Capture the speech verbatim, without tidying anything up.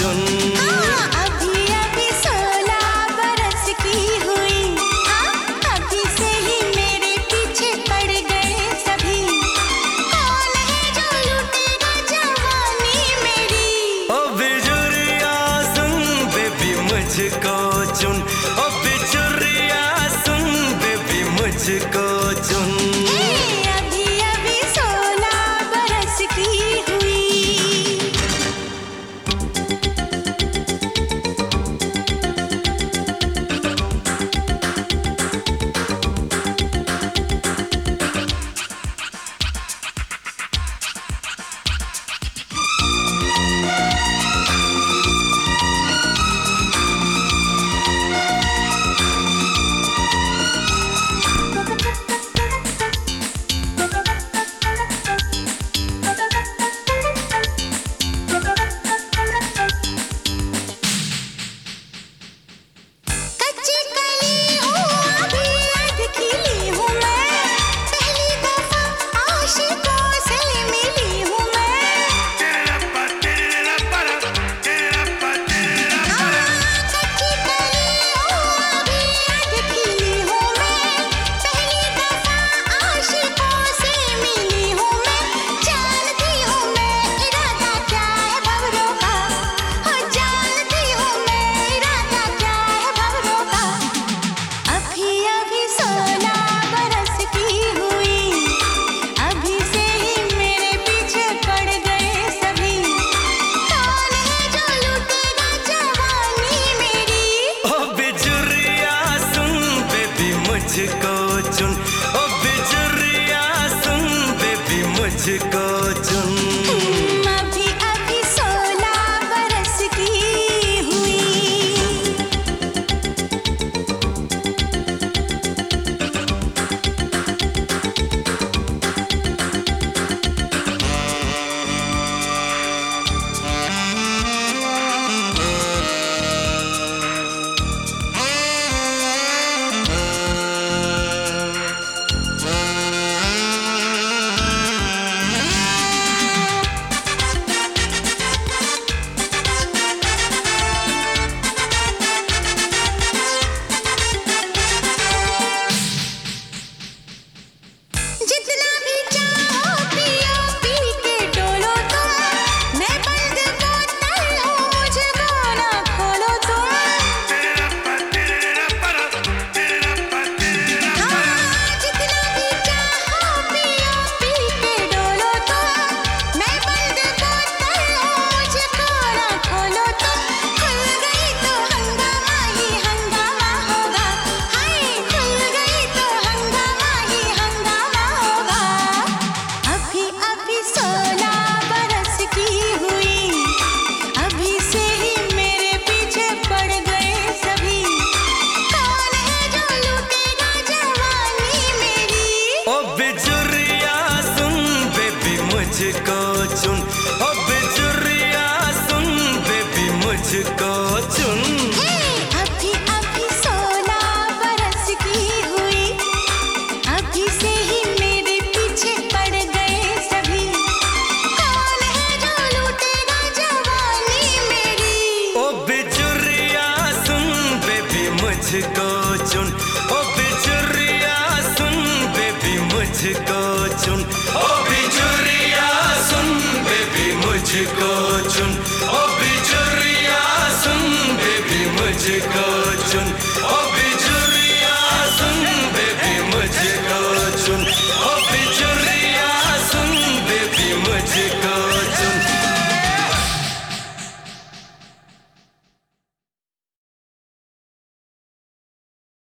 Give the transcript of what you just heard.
चुन। अभी अभी सोलह बरस की हुई, अभी से ही मेरे पीछे पड़ गए सभी। कौन है जो लूटेगा जवानी मेरी? ओ बिजुरिया सुन बेबी मुझको चुन, ओ बिजुरिया सुन बेबी मुझको चुन। अभी अभी सोलह बरस की हुई। कच्ची कली हूँ अभी अध खिली हूँ मैं, पहली दफा आशिकों से मिली हूँ मैं। कच्ची कली हूँ अभी अध खिली हूँ मैं, पहली दफा आशिकों से मिली हूँ मैं। जानती हूँ मैं इरादा क्या है भंवरों का, हो जानती हूँ मैं इरादा क्या है भंवरों का। अभी अभी सोलह बरस की हुई, अभी से ही मेरे पीछे पड़ गए सभी। कौन है जो लूटेगा जवानी मेरी? ओ बिजुरिया सुन बेबी मुझको चुन, ओ बिजुरिया सुन बेबी मुझको चुन। अभी अभी सोलह बरस की हुई। जितना भी चाहो पियो पी के डोलो तुम, मैं बंद बोतल हूँ मुझको ना खोलो तुम। हाँ, जितना भी चाहो पियो पी के डोलो तुम, मैं बंद बोतल हूँ मुझको ना खोलो तुम। खुल गई तो हंगामा ही हंगामा होगा, हाय खुल गई तो हंगामा ही हंगामा होगा। अभी अभी सोलह बरस की हुई, अभी से ही मेरे पीछे पड़ गए सभी। कौन है जो लूटेगा जवानी मेरी? ओ बिजुरिया सुन बेबी मुझको चुन, ओ बिजुरिया सुन बेबी मुझको चुन। अभी अभी सोलह बरस की हुई, अभी से ही मेरे पीछे पड़ गए सभी। कौन है जो लूटेगा जवानी मेरी? ओ बिजुरिया सुन बेबी मुझको चुन, ओ बिजुरिया सुन बेबी मुझको चुन, ओ बिजुरिया सुन बेबी मुझको चुन, ओ बिजुरिया सुन बेबी मुझको चुन, ओ